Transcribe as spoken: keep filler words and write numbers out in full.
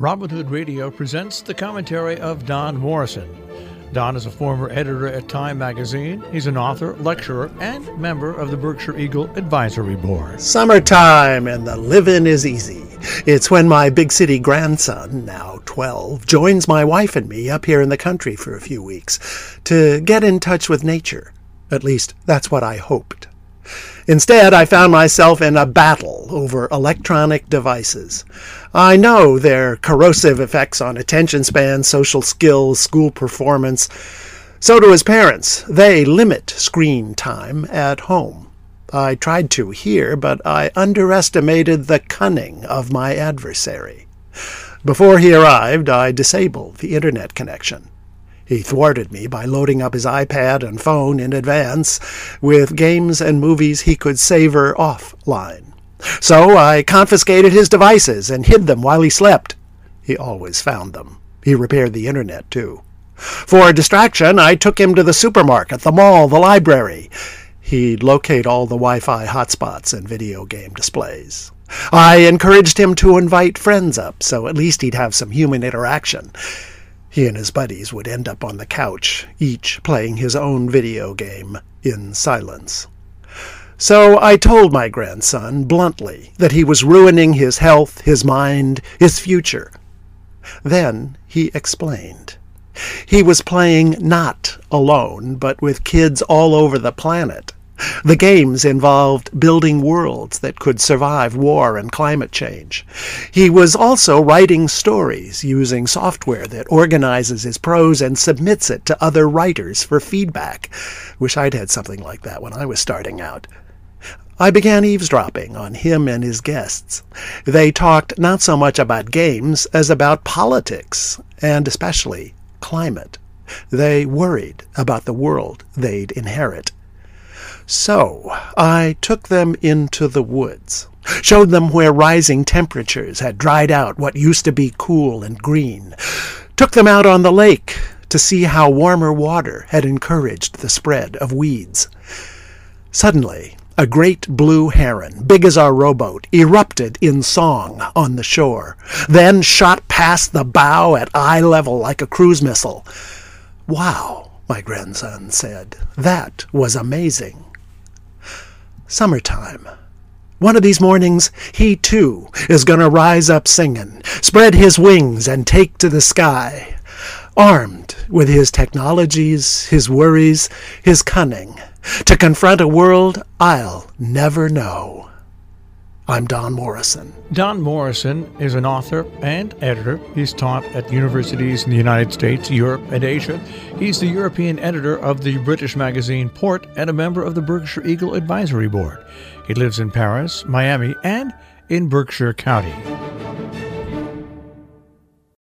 Robin Hood Radio presents the commentary of Don Morrison. Don is a former editor at Time magazine. He's an author, lecturer, and member of the Berkshire Eagle Advisory Board. Summertime and the livin' is easy. It's when my big city grandson, now twelve, joins my wife and me up here in the country for a few weeks to get in touch with nature. At least, that's what I hoped. Instead, I found myself in a battle over electronic devices. I know their corrosive effects on attention span, social skills, school performance. So do his parents. They limit screen time at home. I tried to here, but I underestimated the cunning of my adversary. Before he arrived, I disabled the internet connection. He thwarted me by loading up his iPad and phone in advance with games and movies he could savor offline. So I confiscated his devices and hid them while he slept. He always found them. He repaired the internet, too. For a distraction, I took him to the supermarket, the mall, the library. He'd locate all the Wi-Fi hotspots and video game displays. I encouraged him to invite friends up, so at least he'd have some human interaction. He and his buddies would end up on the couch, each playing his own video game in silence. So I told my grandson bluntly that he was ruining his health, his mind, his future. Then he explained. He was playing not alone, but with kids all over the planet. The games involved building worlds that could survive war and climate change. He was also writing stories using software that organizes his prose and submits it to other writers for feedback. Wish I'd had something like that when I was starting out. I began eavesdropping on him and his guests. They talked not so much about games as about politics, and especially climate. They worried about the world they'd inherit. So I took them into the woods, showed them where rising temperatures had dried out what used to be cool and green, took them out on the lake to see how warmer water had encouraged the spread of weeds. Suddenly, a great blue heron, big as our rowboat, erupted in song on the shore, then shot past the bow at eye level like a cruise missile. "Wow," my grandson said, "that was amazing." Summertime. One of these mornings, he too is going to rise up singing, spread his wings and take to the sky, armed with his technologies, his worries, his cunning, to confront a world I'll never know. I'm Don Morrison. Don Morrison is an author and editor. He's taught at universities in the United States, Europe, and Asia. He's the European editor of the British magazine Port and a member of the Berkshire Eagle Advisory Board. He lives in Paris, Miami, and in Berkshire County.